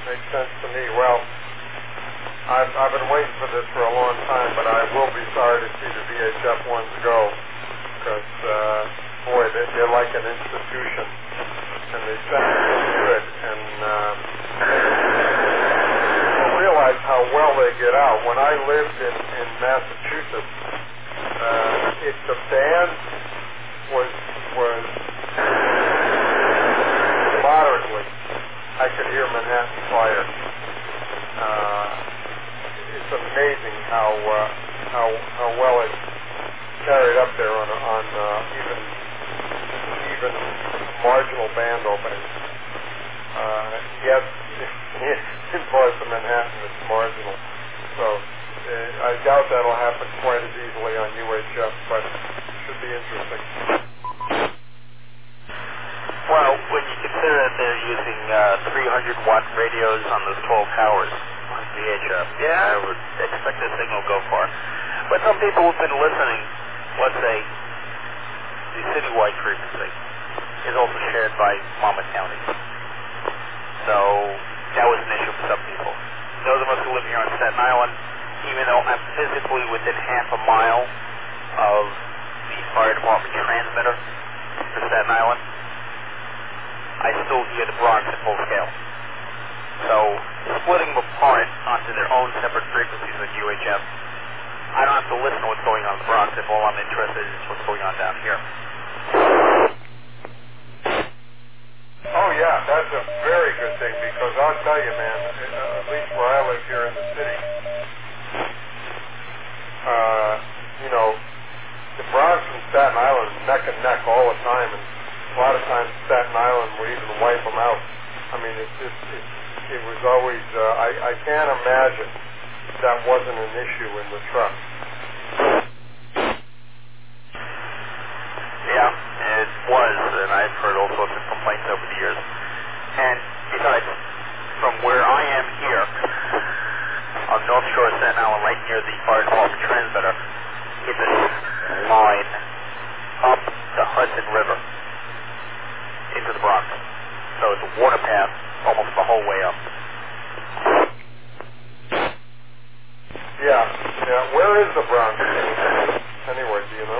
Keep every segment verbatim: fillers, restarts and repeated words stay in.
makes sense to me. Well, I've, I've been waiting for this for a long time, but I will be sorry to see the V H F ones go, because, uh, boy, they, they're like an institution, and they sound really good, and um, people realize how well they get out. When I lived in, in Massachusetts, uh, if the band was, was moderately, I could hear Manhattan Fire. Uh, it's amazing how uh, how how well it's carried up there on on uh, even even marginal band openings. Uh, yes, in Boston, Manhattan, it's marginal. So uh, I doubt that'll happen quite as easily on U H F, but it should be interesting. Well, when you consider that they're using uh, three hundred watt radios on those twelve towers on V H F, yeah, I would expect this signal to go far. But some people have been listening, let's say, the citywide frequency is also shared by Monmouth County. So that was an issue for some people. Those of us who live here on Staten Island, even though I'm physically within half a mile of the fire department transmitter for Staten Island, I still hear the Bronx at full scale. So splitting them apart onto their own separate frequencies with U H F, I don't have to listen to what's going on in the Bronx if all I'm interested in is what's going on down here. Oh yeah, that's a very good thing, because I'll tell you, man, at least where I live here in the city, uh, you know, the Bronx and Staten Island are neck and neck all the time, and a lot of times Staten Island would even wipe them out. I mean, it just, it, it was always, uh, I, I can't imagine that wasn't an issue in the truck. Yeah, it was, and I've heard all sorts of complaints over the years. And besides, from where I am here, on the North Shore of Staten Island, right near the fire department transmitter, it's a line up the Hudson River into the Bronx. So it's a water path almost the whole way up. Yeah, yeah. Where is the Bronx? Anyway, do you know?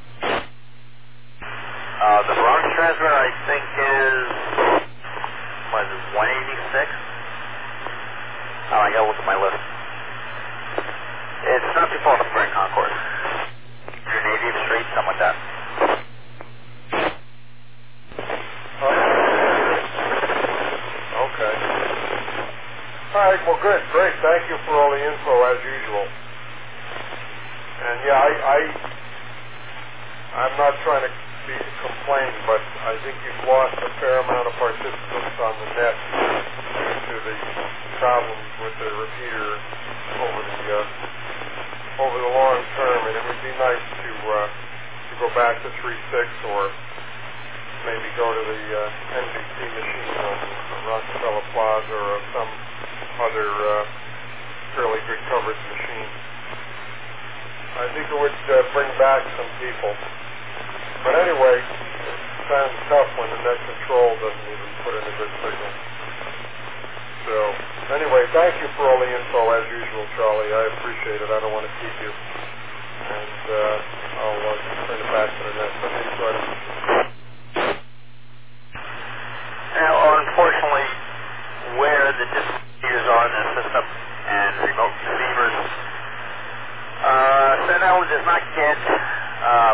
Uh, the Bronx transmitter, I think, is, what is it, one eighty-six? Oh, I gotta look at my list. It's not too far from Grand Concourse. Native Street, something like that. Okay. All right, well, good, great. Thank you for all the info, as usual. And, yeah, I, I, I'm not trying to be complain, but I think you've lost a fair amount of participants on the net due to the problems with the repeater over the uh, over the long term, and it would be nice to uh, to go back to three six or maybe go to the uh, N B C machine on Rockefeller Plaza or some other uh, fairly good coverage machine. I think it would uh, bring back some people. But anyway, it sounds tough when the net control doesn't even put in a good signal. So, anyway, thank you for all the info as usual, Charlie. I appreciate it. I don't want to keep you. And uh, I'll uh, turn it back to the net. Let me try to... Now, unfortunately, where the distributors are in the system and remote receivers, uh, Staten Island does not get um,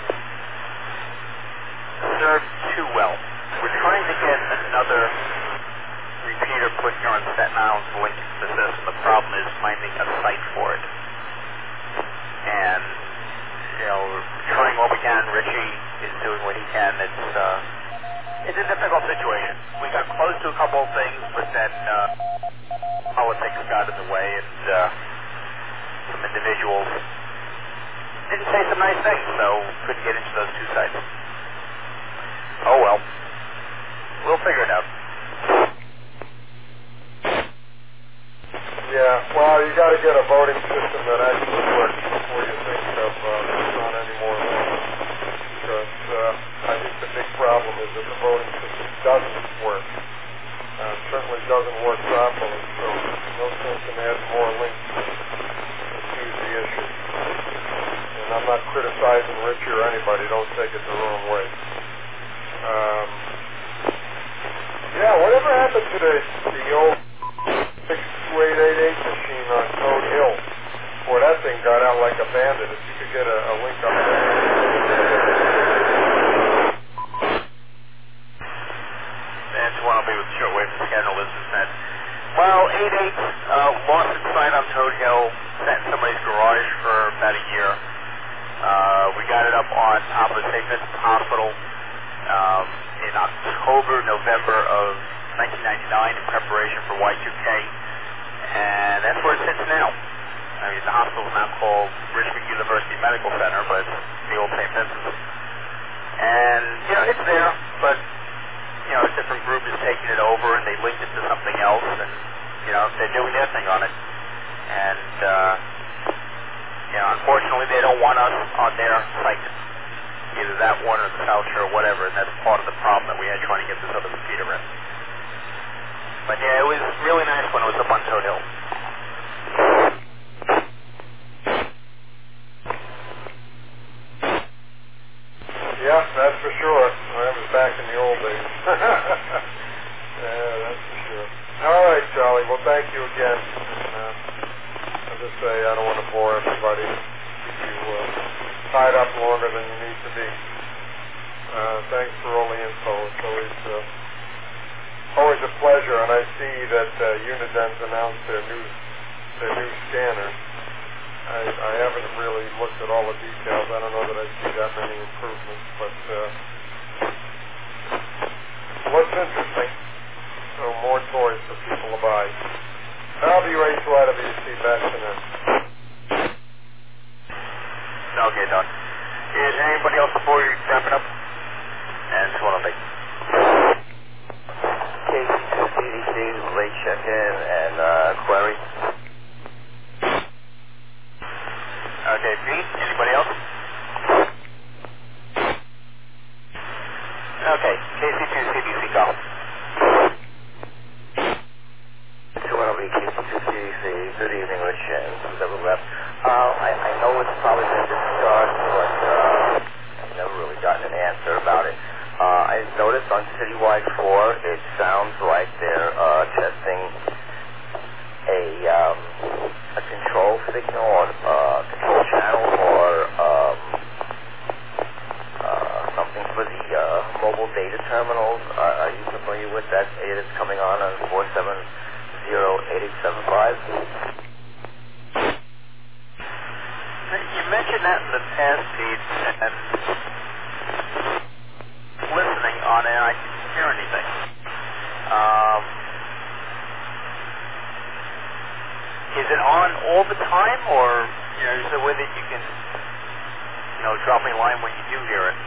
served too well. We're trying to get another repeater put here on Staten Island to link to the system. The problem is finding a site for it. And, you know, we're trying what we can. Richie is doing what he can. It's, uh, it's a difficult situation. We got close to a couple of things, but then uh, politics got in the way, and uh, some individuals didn't say some nice things, so couldn't get into those two sites. Oh well. We'll figure it out. Yeah, well, you got to get a voting system that actually works before you think of uh, putting on any more laws. Because uh, I think the big problem is that the voting system doesn't work. Uh, certainly doesn't work properly, so no sense in adding more links to confuse the issue. And I'm not criticizing Richie or anybody, don't take it the wrong way. Um, yeah, whatever happened to the, the old six two eight eight eight machine on Toad Hill? Boy, that thing got out like a bandit. If you could get a, a link up there. That's one I'll be with shortwave schedule is that. Well, eight eight uh, lost its sight on Toad Hill, sat in somebody's garage for about a year. Uh, we got it up on top of Saint Vincent's Hospital um, in October, November of nineteen ninety-nine in preparation for Y two K, and that's where it sits now. I mean, the hospital is now called Richmond University Medical Center, but it's the old Saint Vincent's. And, you know, it's there, but, you know, a different group is taking it over, and they linked it to something else, and, you know, they're doing their thing on it. And, uh, you know, unfortunately, they don't want us on their site. Either that one or the South Shore or whatever, and that's part of the problem that we had trying to get this other repeater in. But, yeah, it was really nice when it was up on Toad Hill. Yeah, that's for sure. I was back in the old days. Yeah, that's for sure. All right, Charlie. Well, thank you again. And, uh, I'll just say I don't want to bore everybody. Keep you uh, tied up longer than you need to be. Uh, thanks for all the info. It's always uh, always a pleasure. And I see that uh, Uniden's announced their new their new scanner. I, I haven't really looked at all the details. I don't know that I see that many improvements, but uh, looks interesting. So more toys for people to buy. I'll be right to out of you, Steve Baxter. Okay, Doc. Is there anybody else before you wrap it up? And it's one of me. K C two C D C, late check-in and uh, query. Okay, Pete, anybody else? Okay, K C two C D C, go. two one oh K C two C D C, good evening, Rich, and who's ever left. Uh, I, I know it's probably been discussed, but uh, I've never really gotten an answer about it. Uh, I noticed on Citywide four, it sounds like they're uh, testing a, um, a control signal or uh, control channel or um, uh, something for the uh, mobile data terminals. Uh, are you familiar with that data that's coming on on four seven zero eight eight seven five? You mentioned that in the past, Pete, and listening on it, I didn't hear anything. Um, is it on all the time, or you know, is there a way that you can, you know, drop me a line when you do hear it?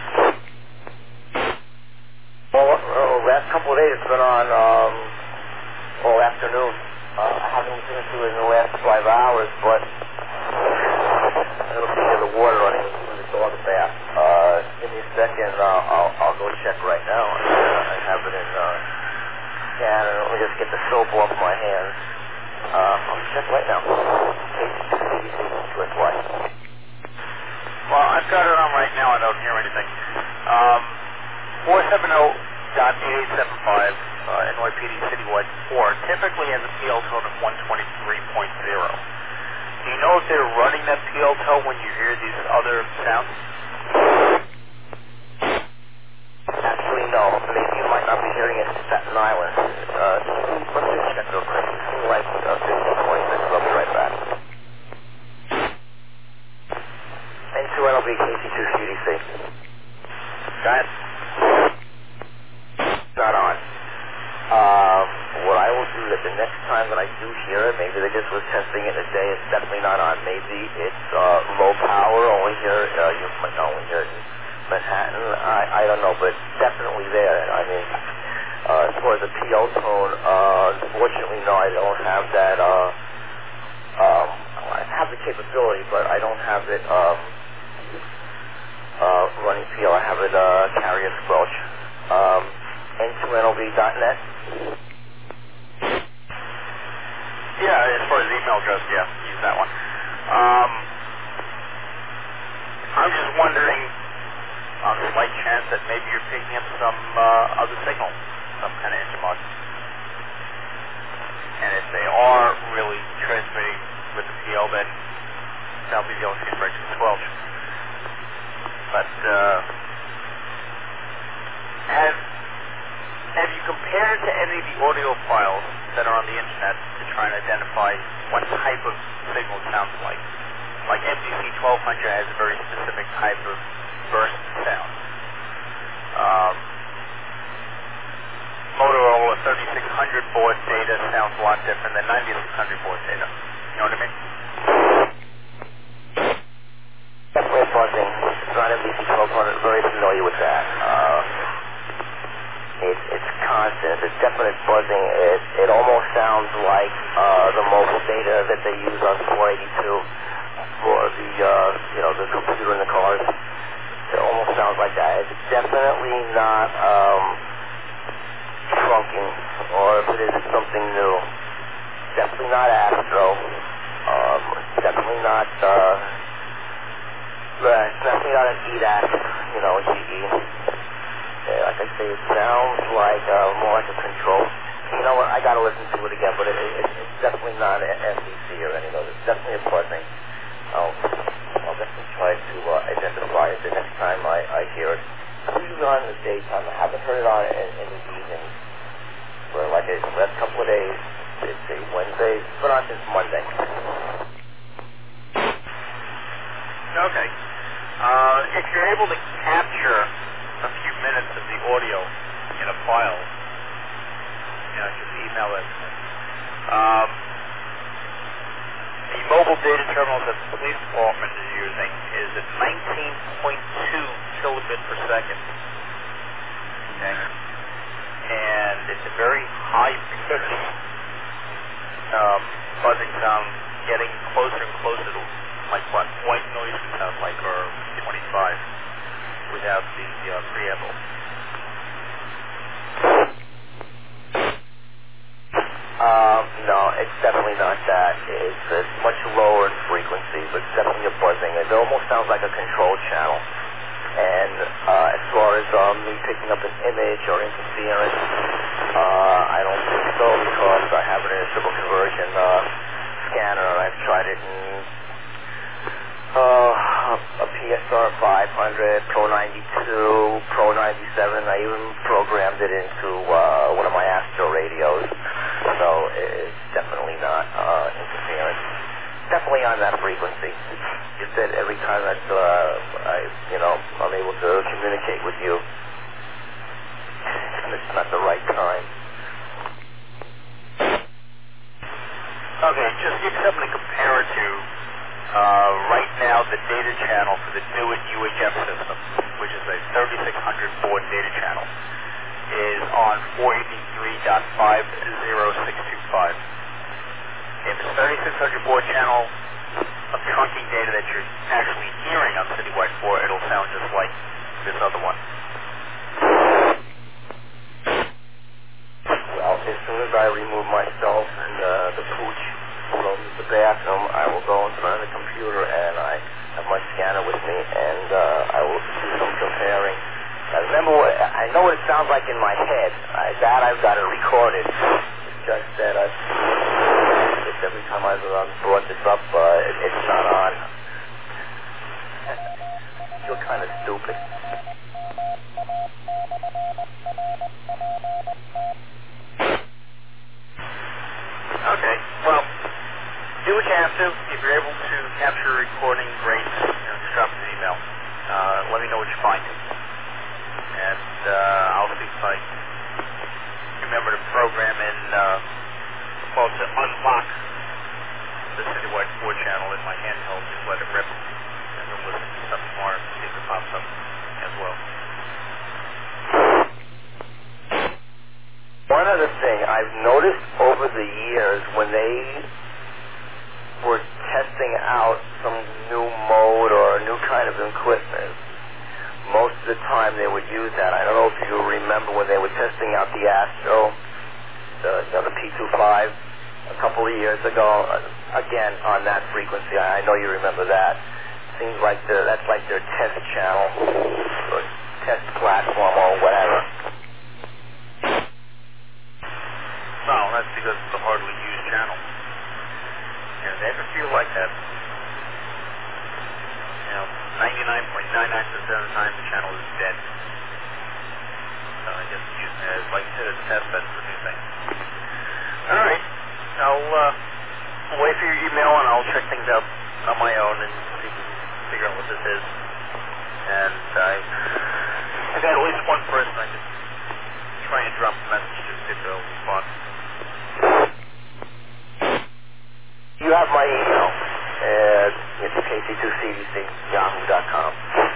Well, well last couple of days it's been on um, all afternoon. Uh, I haven't listened to it in the last five hours, but it'll be near the water running through the dog bath. Uh, give me a second, uh, I'll, I'll go check right now. I have it in uh, scan, and let me just get the soap off my hands. Uh, I'll check right now. K C two C D C, two S Y. Well, I've got it on right now. I don't hear anything. Um, four seven zero dot eight eight seven five, uh, N Y P D Citywide four, typically has a P L tone of one twenty-three point zero. Do you know if they're running that P L tone when you hear these other sounds? Actually, no. Maybe you might not be hearing it in Staten Island. Uh, let me just check real quick. It's been like uh, fifteen, twenty minutes. I'll be right back. N two N L B K C two C D C. Go ahead. Not on. Um, what I will do is the next time that I do hear it, maybe they just was testing it in a day, it's definitely not on. Maybe it's uh, low power, only here, uh, you might not only here in Manhattan, I, I don't know, but it's definitely there. I mean, uh, as far as the P O tone, uh, unfortunately, no, I don't have that, uh, um, I have the capability, but I don't have it, um, uh, running P O, I have it, uh, carrier squelch. Um, N two N L B dot net. Yeah, as far as email address, yeah, use that one. Um, I'm just wondering, on the slight chance that maybe you're picking up some uh, other signal, some kind of intermod. And if they are really transmitting with the P L, then that'll be the only thing breaking the squelch. But uh, have have you compared to any of the audio files that are on the internet to try and identify what type of signal it sounds like? Like M D C twelve hundred has a very specific type of burst sound. Um, Motorola thirty-six hundred baud data sounds a lot different than ninety-six hundred baud data. You know what I mean? Definitely buzzing. It's not M D C twelve hundred. Very familiar with that. Uh, it's it's constant. It's definite buzzing. It it almost sounds like uh, the mobile data that they use on four eighty-two for the uh, you know the computer in the cars. It almost sounds like that. It's definitely not. Um, trunking, or if it is, it's something new. Definitely not Astro. Um, definitely not, uh, definitely not an E D A C, you know, a G E. Yeah, like I say, it sounds like, uh, more like a control. You know what, I gotta listen to it again, but it, it, it's definitely not an M D C or any of those. It's definitely a buzzing. I'll, I'll definitely try to uh, identify it the next time I, I hear it. Usually on in the daytime. I haven't heard it on in, in the evening. For like the last couple of days, it's a Wednesday, but on since Monday. Okay. Uh, if you're able to capture a few minutes of the audio in a file, you know, just email it. Um, the mobile data terminals that the police department is using is at nineteen point two kilobit per second. Okay. And it's a very high frequency um, buzzing sound, getting closer and closer to like what white noise would sound like, or twenty-five, without the uh, preamble. Um, no, it's definitely not that. It's, it's much lower in frequency, but it's definitely a buzzing. It almost sounds like a control channel. And uh, as far as um, me picking up an image or interference, uh, I don't think so, because I have it in a triple conversion uh, scanner. I've tried it in uh, a P S R five hundred, Pro ninety-two, Pro ninety-seven. I even programmed it into uh, one of my Astro radios. So it's definitely not uh, interference. Definitely on that frequency. You said every time that uh, I, you know, I'm able to communicate with you, and it's not the right time. Okay, just give something to compare it to. Uh, right now, the data channel for the newest U H F system, which is a thirty-six hundred baud data channel, is on four eighty-three dot five zero six two five. If it's thirty-six hundred baud channel of trunking data that you're actually hearing on Citywide four, it'll sound just like this other one. Well, as soon as I remove myself and uh, the pooch from the bathroom, I will go in front of the computer and I have my scanner with me, and uh, I will do some comparing. I remember what, I know what it sounds like in my head. I, that I've got it recorded. It's just that I, it's every time I've um, brought this up, uh, it, it's not on. I feel kind of stupid. Okay, well, do what you have to. If you're able to capture a recording, great. You know, just drop us an email. Uh, let me know what you find. And uh, I'll see if I remember to program in, uh, well, to unlock the Citywide four channel in my handheld, just let it rip, and then listen to stuff more, see if it pops up as well. One other thing I've noticed over the years, when they were testing out some new mode or a new kind of equipment, most of the time they would use that. I don't know if you remember when they were testing out the Astro P twenty-five a couple of years ago, uh, again on that frequency. I know you remember that. Seems like the, that's like their test channel, or test platform, or whatever. Well, that's because it's a hardly used channel. And they ever feel like that, you know, ninety-nine point nine nine percent of the time the channel is dead. So I guess it's using it as like to test bed for new things. All right, I'll uh, wait for your email and I'll check things out on my own and see if we can figure out what this is. And I, I've got at least one person I could try and drop a message to get to respond. You have my email. Uh, it's K C two C D C yahoo dot com.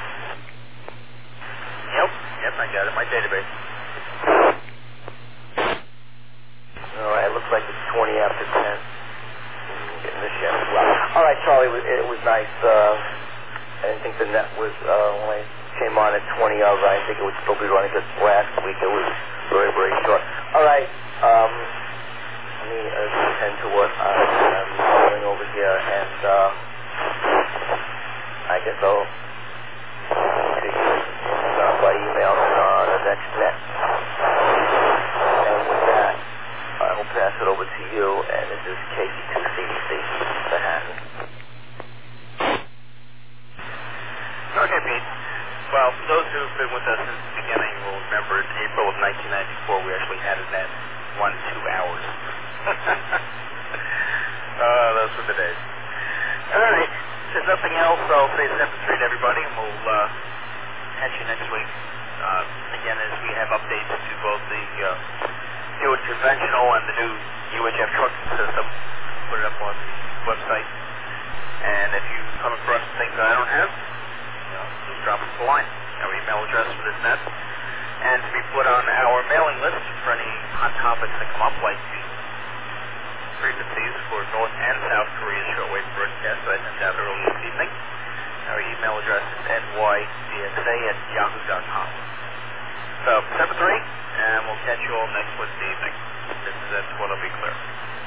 Yep, yep, I got it. My database. All right, it looks like it's twenty after ten. Getting the shift. Well, all right, Charlie, it was, it was nice. Uh, I didn't think the net was, uh, when I came on at twenty of, I think it would still be running, because last week it was very, very short. All right, um, let me uh, attend to what I, I'm going over here, and uh, I guess I'll see you uh, by email on the next net. And with that, I will pass it over to you, and this is K C two C D C, Manhattan. Okay, Pete. Well, for those who have been with us since the beginning will remember in April of nineteen ninety-four we actually had a net one, two hours. uh, those were the days. All right. If there's nothing else, I'll say seven three to everybody, and we'll uh, catch you next week. Uh, again, as we have updates to both the uh, new and conventional and the new U H F trucking system, put it up on the website. And if you come across things that I don't have, you know, just drop us a line. Our email address for this net. And to be put on our mailing list for any hot topics that come up, like the frequencies for North and South Korea's shortwave broadcast that I sent out earlier this evening. Our email address is n y d x a at yahoo dot com. So, seven three, and we'll catch you all next Wednesday evening. This is at twelve, I'll be clear.